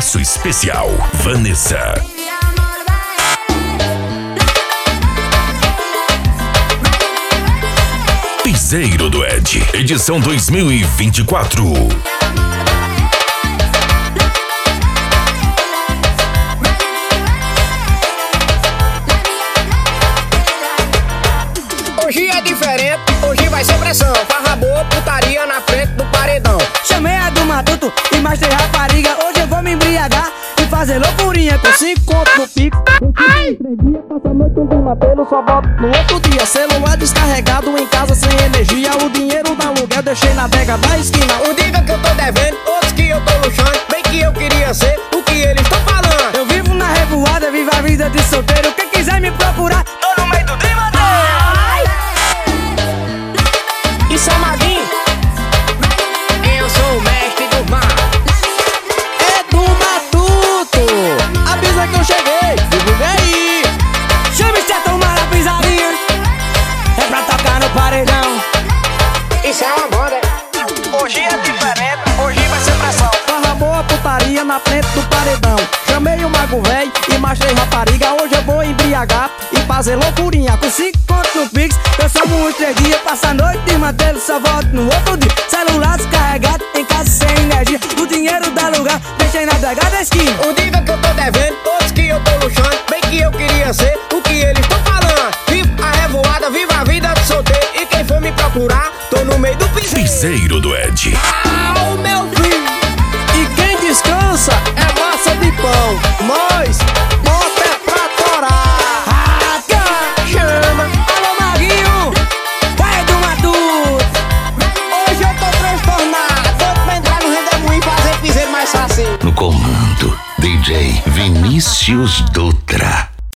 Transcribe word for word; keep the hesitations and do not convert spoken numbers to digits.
Abraço especial, Vanessa. Piseiro do Ed, edição dois mil e vinte e quatro. Hoje é diferente, hoje vai ser pressão. Farra boa, putaria na frente do paredão. Chamei a do Matuto e mostrei rapariga. Hoje eu vou me embriagar e fazer loucurinha com cinco contos no pico. Ai! Três dias, passa a noite com um pelo, só volto no outro dia. Celular descarregado em casa sem energia. O dinheiro da aluguel deixei na adega da esquina. Um diga que eu tô devendo, outros que eu tô luxando. Bem que eu queria ser o que eles estão falando. Eu vivo na revoada, vivo a vida de solteiro. Quem quiser me procurar, tô no meio do drimadeiro. Isso é Maguinho, eu sou o mestre do mar. É do Matuto, avisa que eu cheguei, divulga aí. Chame-se a tomar a pisadinha, é pra tocar no paredão. Isso é uma banda. Hoje é diferente, hoje vai ser pressão. Farra boa, putaria na frente do paredão. Chamei o mago véi e mostrei rapariga. Hoje eu vou embriagar e fazer loucurinha com cinco contos no Pix. Eu só uns três dias, passa a noite de mantê-lo, só volto no outro dia. Celular descarregado, em casa sem energia. O dinheiro da lugar, deixei na adega da esquina. Um diga que eu tô devendo, outros que eu tô luxando. Bem que eu queria ser o que eles estão falando. Vivo a revoada, vivo a vida de solteiro. E quem for me procurar, tô no meio do piseiro. Piseiro do Ed. Ah, o meu filho. E quem descansa é massa de pão. Nós, bota é pra torar. Raga, chama. Alô, Maguinho, vai do Matuto. Hoje eu tô transtornado. Vou pra entrar no Rendemoinho e fazer piseiro mais fácil. No comando, D J Vinícius Dutra.